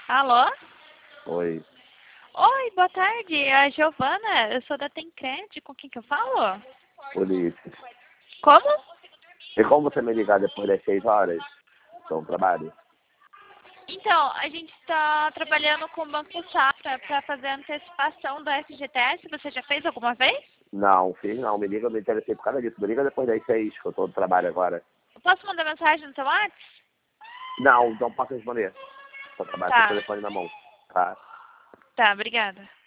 Alô? Oi, Oi, boa tarde. É a Giovana. Eu sou da Tencred. Com quem que eu falo? Ulisses. Como? E como você me ligar depois das 6 horas? Então, trabalho? Então, a gente está trabalhando com o Banco Safra para fazer a antecipação do FGTS. Você já fez alguma vez? Não, fiz não. Me liga, eu me interessei por causa disso. Me liga depois das 6, que eu tô no trabalho agora. Posso mandar mensagem no seu WhatsApp? Não, então posso responder. Tô trabalhando com o Tá, telefone na mão, tá? tá, obrigada.